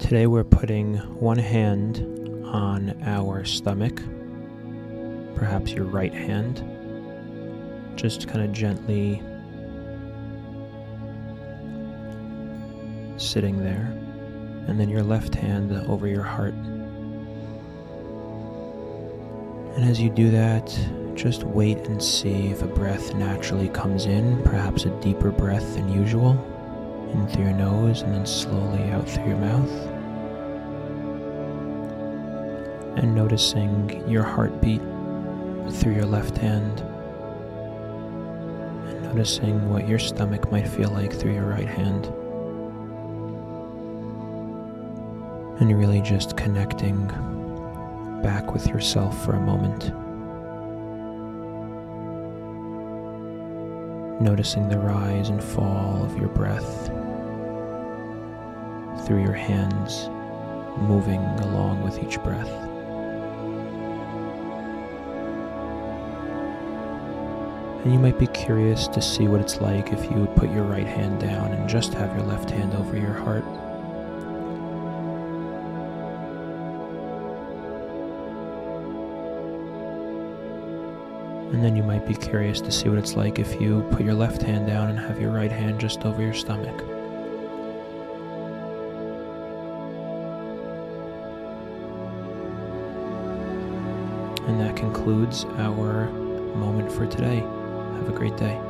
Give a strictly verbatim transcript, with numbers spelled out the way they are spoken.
Today we're putting one hand on our stomach, perhaps your right hand, just kind of gently sitting there, and then your left hand over your heart. And as you do that, just wait and see if a breath naturally comes in, perhaps a deeper breath than usual, in through your nose and then slowly out through your mouth. And noticing your heartbeat through your left hand, and noticing what your stomach might feel like through your right hand. And you're really just connecting back with yourself for a moment. Noticing the rise and fall of your breath through your hands, moving along with each breath. And you might be curious to see what it's like if you put your right hand down and just have your left hand over your heart. And then you might be curious to see what it's like if you put your left hand down and have your right hand just over your stomach. And that concludes our moment for today. Have a great day.